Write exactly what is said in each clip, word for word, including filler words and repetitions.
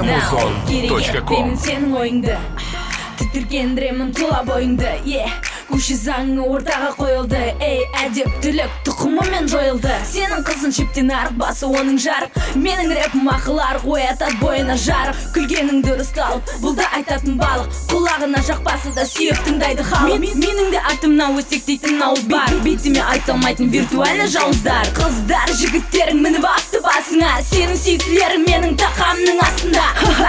amazon точка ком. Сенің ойыңды тітіргендіремін тұла бойыңды, е көше заңы ортаға қойылды, ей әдептілік тұқымымен жойылды. Сенің қызын шептен арық, басы оның жарық, менің рэпім ақылар қоятат бойына жарық. Күлгенің дұрысталып, бұл да айтатын балық, құлағына жақпасы да сүйіп тыңдайды халық. Менің де атымнан өсектейтін ауыз бар, бетіме айталмайтын виртуальны жауыздар. Қыздар, жігіттерің мініп апты басыңа, сенің сүйіктілерің менің тақамның астында.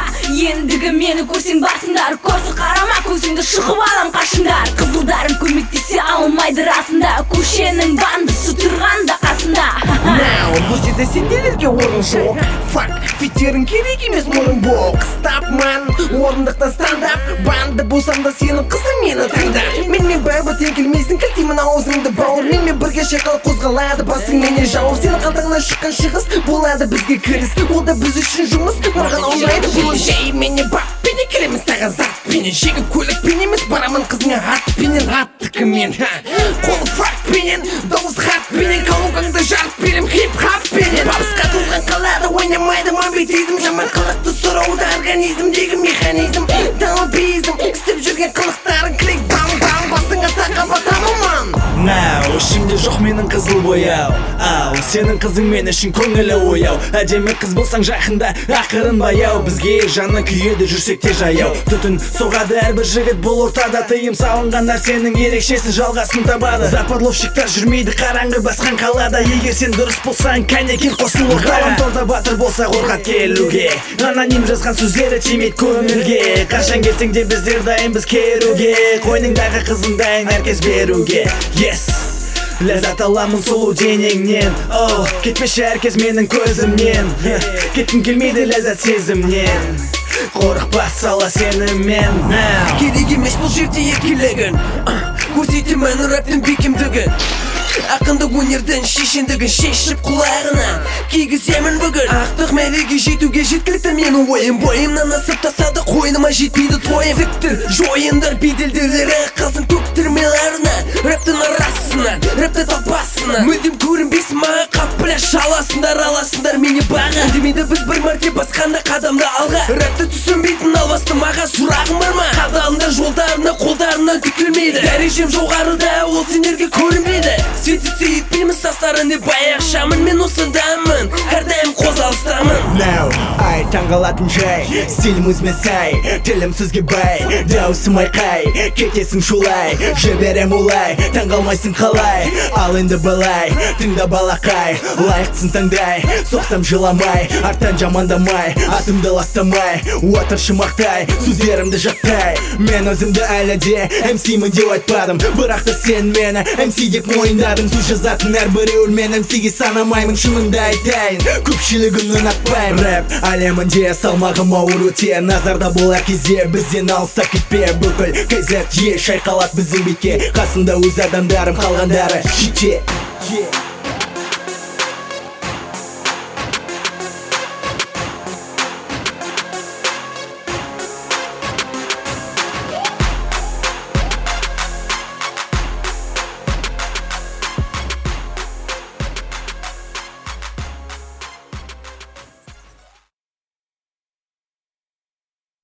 Ендігі мені көрсең барсыңдар, көрсі қарама көзіңді шығып алам қашыңдар. Қызылдарың көмектесе алмайды расында, көшенің бандысы тұрғанда қасында. Now, бұл жерде сенделерге орын жоқ. Fuck, фиттерің керек емес мұрын боқ. Stop man, орындықтан стандап. Банды болсам да сенің қызың мені таңда. Менімен бәрібір тең келмейсің, кілтеймін аузыңды бауыр. Менімен бірге шайқал қозғалады, басың менен жауыр. Сенің қалтаңнан шыққан шығыс болады бізге кіріс. Ол да біз үшін жұмыс, маған ұнайды бұл іс. Жай мені бап пенен келеміз таған зат пенен. Шегіп көлік пен емес, барамын қызыңа ат пенен. Аттықы мен, қолы факт пенен, дауыс хат пенен. Калугаңды жарып берем хип-хап пенен. Бабысқа толған қалады, ойнамайды мобитизм. Жаман қылықты сұрауда организмдегі механизм. Талбизм, істеп жүрген қылықтарын клик бам-бам. Басыңа тақап атамын ман. Нау, ішімде жоқ менің қызыл бояу. Ау, сенің қызың мен үшін көңілі ояу. Әдемі қыз болсаң жақында ақырын баяу. Бізге жанның күйеді жүрсек те жаяу. Түтін соғады әрбір жігіт бұл ортада. Тыйым салынған нәрсенің ерекшесі жалғасын табады. Западловщиктар жүрмейді қараңғы басқан қалада. Егер сен дұрыс болсаң кәнекин қосыл ортаға. Ғаламторда батыр болса қорқат келуге. Аноним жазған сөздері тимейді көңілге. Қашан келсең де біздер дайынбыз керуге. Қойныңдағы қызың дайын әркез беруге. Yes, ләззат аламын сұлу денеңнен. Оу, кетпеші әркез менің көзімнен. Кеткім келмейді ләззат сезімнен. Қорықпа сала сенімен. Керек емес бұл жерде еркелігін, көрсетемін рэптің бекемдігін. Ақынды өнердің шешендігін шешіп құлағына кигіземін бүгін. Ақтық мәреге жетуге жеткілікті менің ойым. Бойымнан асып тасады, қойныма жетпейді тойым. Зіктір жойындар беделдерлері қалсын көктірмелеріне. Рэптің арасынан, рэпті талпасынан мүлдем көрінбесін маға қап біля шаласындар, аласындар мені баға. Демейді біз бір мәрте басқанда қадамды алға. Рэпті түсінбейтін албасты маға сұрағым бар ма? Қадамдар жолдарына қолдарынан түкілмейді. Дәрежем жоғарыда, ол сендерге көрінбейді. Светіце етпейміз састарын деп баяқшамын. Мен осындамын, әрдайым қозғалыстамын. Now, ай таңғалатын жай, стилім өзіме сай, тілім сөзге бай, даусым айқай, кетесің шулай, жіберем олай, таңғалмайсың қалай. Ал енді былай, тыңда балақай, лайықтысын таңдай, соқсам жыламай, арттан жамандамай, атымды ластамай, отыршы мақтай, сөздерімді жақтай. Мен өзімді әлі де эм симін деп айтпадым, бірақ та сен мені эм си деп мойындадың. Сөз жазатын әрбіреуін мен эм сиге санамаймын, шынымды айтайын, көпшілігін ұнатпаймын. Рэп әлемінде салмағым ауыр өте, назарда бол әр кезде, бізден алыстап кетпе. Бүкіл кайзет е шайқалат біздің бетке, қасында өз адамдарым қалғандары шете.